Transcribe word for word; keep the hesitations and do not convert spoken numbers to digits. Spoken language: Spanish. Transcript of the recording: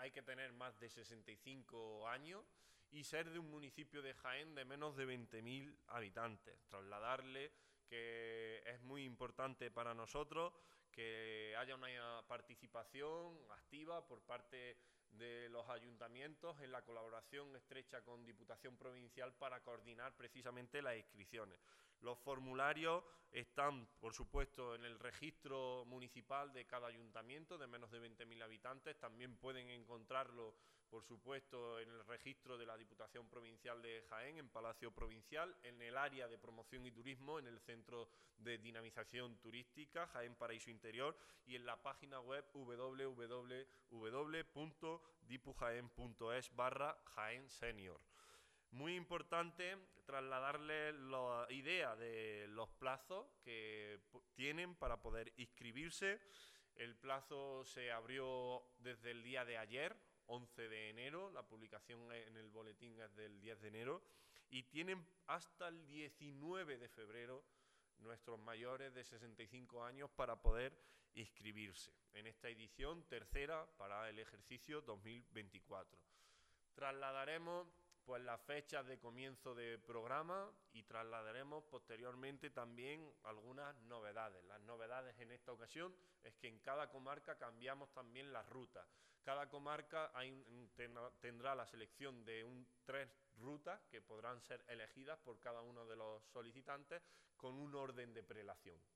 hay que tener más de sesenta y cinco años y ser de un municipio de Jaén de menos de veinte mil habitantes. Trasladarle que es muy importante para nosotros que haya una participación activa por parte de los ayuntamientos en la colaboración estrecha con Diputación Provincial para coordinar precisamente las inscripciones. Los formularios están, por supuesto, en el registro municipal de cada ayuntamiento de menos de veinte mil habitantes. También pueden encontrarlo, por supuesto, en el registro de la Diputación Provincial de Jaén, en Palacio Provincial, en el área de promoción y turismo, en el Centro de Dinamización Turística, Jaén Paraíso Interior, y en la página web w w w punto dipujaen punto es barra Jaén Senior. Muy importante trasladarles la idea de los plazos que tienen para poder inscribirse. El plazo se abrió desde el día de ayer, once de enero, la publicación en el boletín es del diez de enero, y tienen hasta el diecinueve de febrero nuestros mayores de sesenta y cinco años para poder inscribirse en esta edición tercera para el ejercicio dos mil veinticuatro. Trasladaremos pues las fechas de comienzo de programa y trasladaremos posteriormente también algunas novedades. Las novedades en esta ocasión es que en cada comarca cambiamos también las rutas. Cada comarca hay un, tendrá la selección de un, tres rutas que podrán ser elegidas por cada uno de los solicitantes con un orden de prelación.